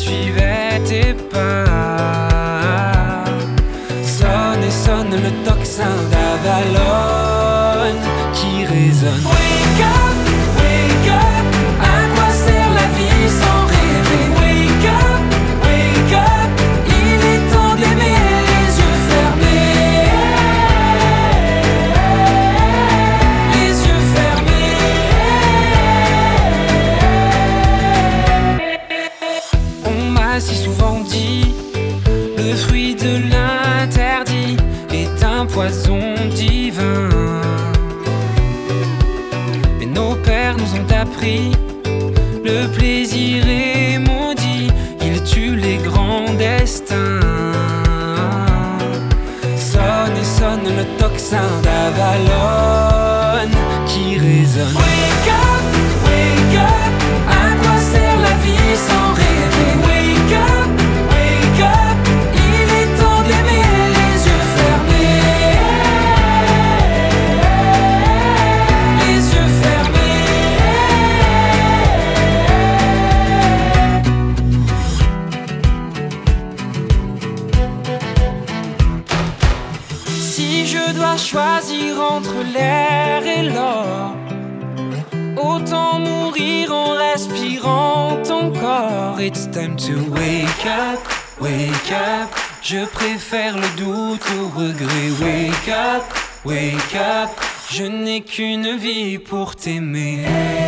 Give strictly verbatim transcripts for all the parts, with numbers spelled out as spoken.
suivais tes pas. Sonne et sonne le tocsin d'Avalon qui résonne. Wake up, wake up, à quoi sert la vie sans rêver? Wake up, wake up, il est temps d'aimer les yeux fermés. Les yeux fermés. On m'a si souvent dit, le fruit de l'interdit est un poison divin. Mais nos pères nous ont appris, le plaisir est maudit, il tue les grands destins. Sonne et sonne le tocsin d'Avalon qui résonne. Wake up, wake up, à quoi sert la vie sans rêver? Wake up, wake up, il est temps d'aimer les yeux fermés. Les yeux fermés. Si je dois choisir entre l'air et l'or, autant mourir en respirant ton corps. It's time to wake up, wake up. Je préfère le doute au regret. Wake up, wake up. Je n'ai qu'une vie pour t'aimer.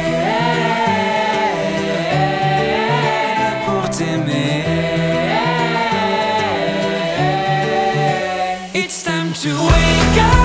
Pour t'aimer. It's time to wake up.